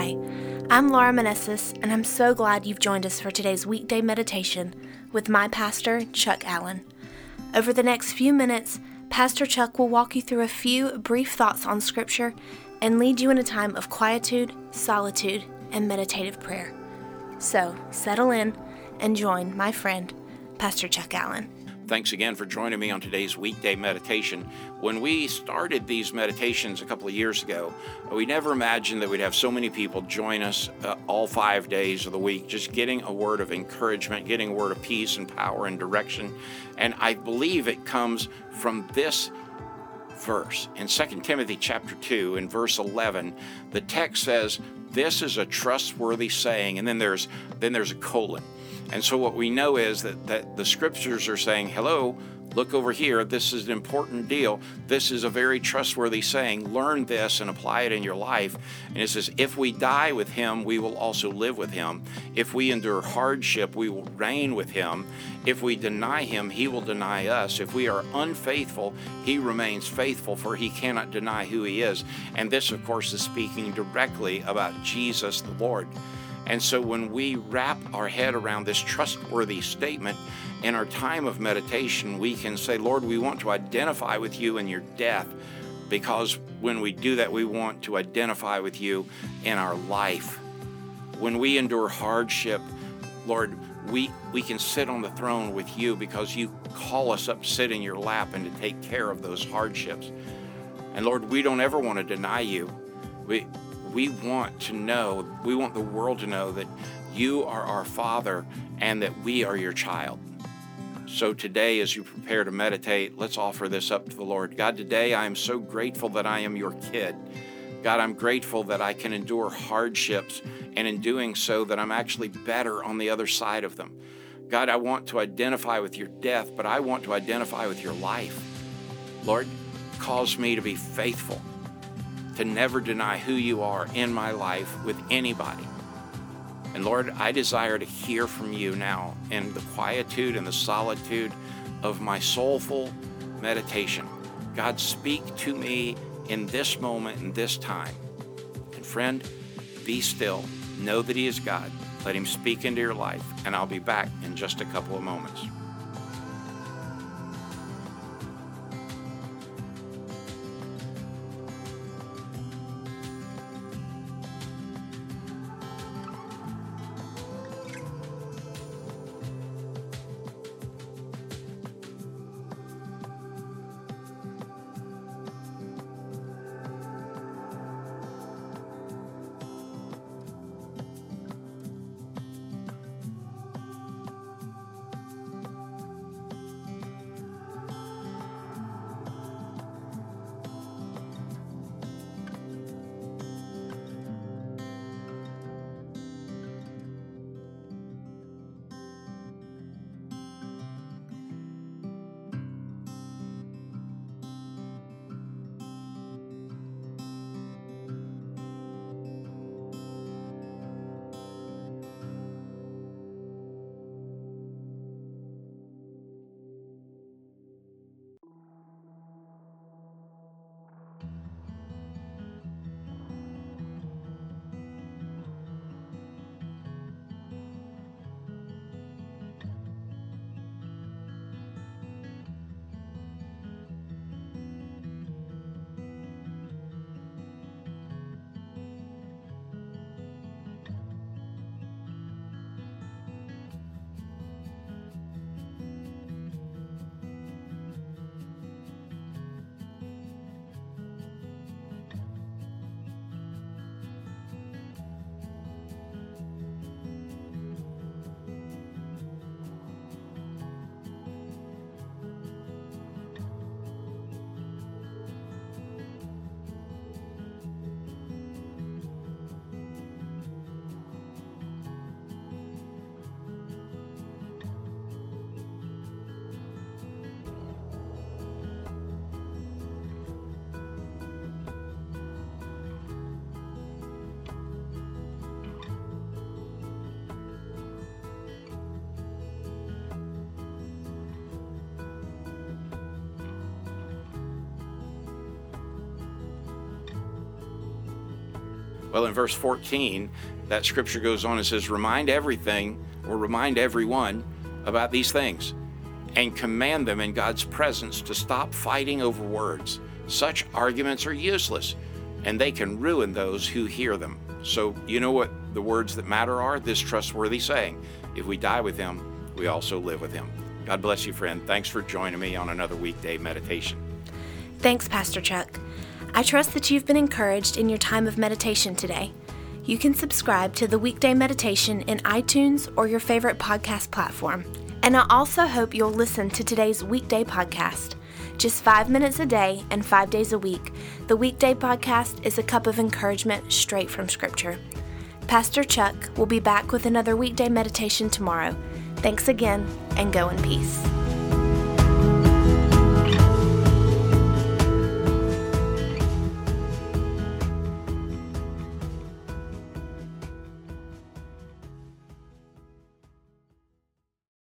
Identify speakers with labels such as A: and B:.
A: Hi, I'm Laura Manessis, and I'm so glad you've joined us for today's weekday meditation with my pastor, Chuck Allen. Over the next few minutes, Pastor Chuck will walk you through a few brief thoughts on Scripture and lead you in a time of quietude, solitude, and meditative prayer. So, settle in and join my friend, Pastor Chuck Allen.
B: Thanks again for joining me on today's weekday meditation. When we started these meditations a couple of years ago, we never imagined that we'd have so many people join us all 5 days of the week, just getting a word of encouragement, getting a word of peace and power and direction. And I believe it comes from this verse. In 2 Timothy chapter 2, in verse 11, the text says, "This is a trustworthy saying," and then there's a colon. And so what we know is that the scriptures are saying, hello, look over here, this is an important deal. This is a very trustworthy saying. Learn this and apply it in your life. And it says, if we die with him, we will also live with him. If we endure hardship, we will reign with him. If we deny him, he will deny us. If we are unfaithful, he remains faithful, for he cannot deny who he is. And this, of course, is speaking directly about Jesus the Lord. And so when we wrap our head around this trustworthy statement in our time of meditation, we can say, Lord, we want to identify with you in your death, because when we do that, we want to identify with you in our life. When we endure hardship, Lord, we can sit on the throne with you because you call us up to sit in your lap and to take care of those hardships. And Lord, we don't ever want to deny you. We want the world to know that you are our Father and that we are your child. So today, as you prepare to meditate, let's offer this up to the Lord. God, today I am so grateful that I am your kid. God, I'm grateful that I can endure hardships, and in doing so that I'm actually better on the other side of them. God, I want to identify with your death, but I want to identify with your life. Lord, cause me to be faithful, to never deny who you are in my life with anybody. And Lord, I desire to hear from you now in the quietude and the solitude of my soulful meditation. God, speak to me in this moment, in this time. And friend, be still. Know that he is God. Let him speak into your life, and I'll be back in just a couple of moments. Well, in verse 14, that scripture goes on and says, remind everyone about these things and command them in God's presence to stop fighting over words. Such arguments are useless, and they can ruin those who hear them. So you know what the words that matter are? This trustworthy saying, if we die with him, we also live with him. God bless you, friend. Thanks for joining me on another weekday meditation.
A: Thanks, Pastor Chuck. I trust that you've been encouraged in your time of meditation today. You can subscribe to the Weekday Meditation in iTunes or your favorite podcast platform. And I also hope you'll listen to today's weekday podcast. Just 5 minutes a day and 5 days a week, the weekday podcast is a cup of encouragement straight from Scripture. Pastor Chuck will be back with another weekday meditation tomorrow. Thanks again, and go in peace.